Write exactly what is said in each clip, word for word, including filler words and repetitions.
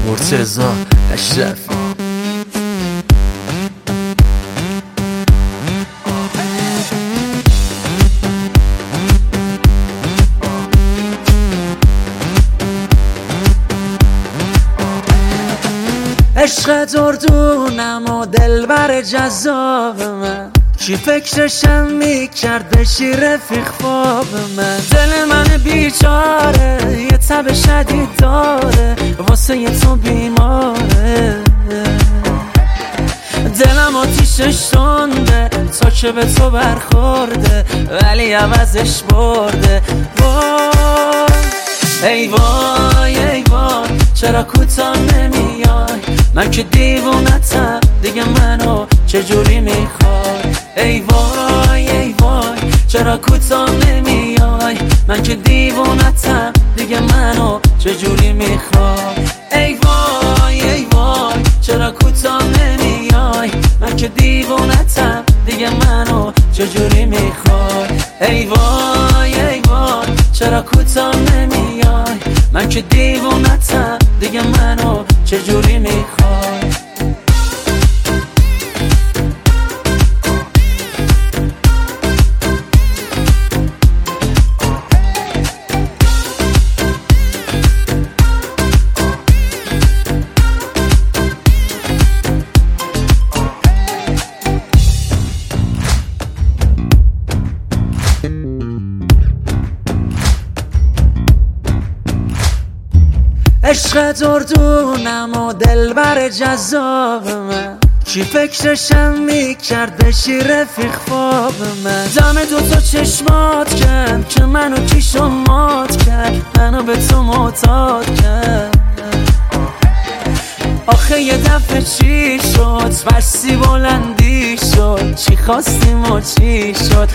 مرتضی اشرفی. عشق دردونم و دلبر جذاب من، چی فکرشم میکرد بشی رفیق خواب من. دل من بیچاره یه تب شدید داره، واسه یه تو بیماره. دلم آتیشش تنده تا که به تو برخورده، ولی عوضش برده. وای ای وای ای وای چرا کوتاه نمیای، من که دیوونتم دیگه منو چجوری میخوای. ای وای ای وای چرا کوتاه نمیای، من که دیوونتم دیگه منو چجوری میخوای. ای وای ای وای چرا کوتاه نمیای، من که دیوونتم دیگه منو چجوری میخوای. ای وای ای وای چرا کوتاه نمیای، من که دیوونتم دیگه منو چجوری میخوای. عشق دردونم و دلبر جذاب من، چی فکرشم میکرد بشی رفیق خواب من. دم دو تا چشمات کرد که منو کیش و مات کرد، منو به تو معتاد کرد. آخه یه دفعه چی شد بستی بلندی شد، چی خواستیم و چی شد.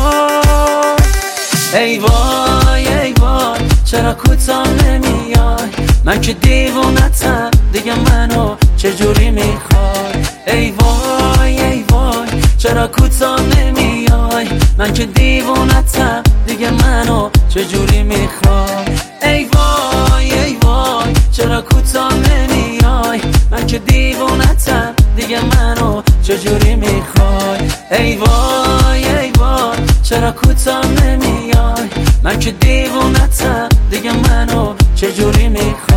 وای ای وای ای وای چرا کوتاه نمیای، من که دیوونتم دیگه منو چجوری میخوای. ای وای ای وای چرا کوتاه نمیای، من که دیوونتم دیگه منو چجوری میخوای. ای وای ای وای چرا کوتاه نمیای، من که دیوونتم دیگه منو چجوری میخوای. ای وای ای وای چرا کوتاه نمیای، من که دیوونتم دیگه منو چجوری میخوای.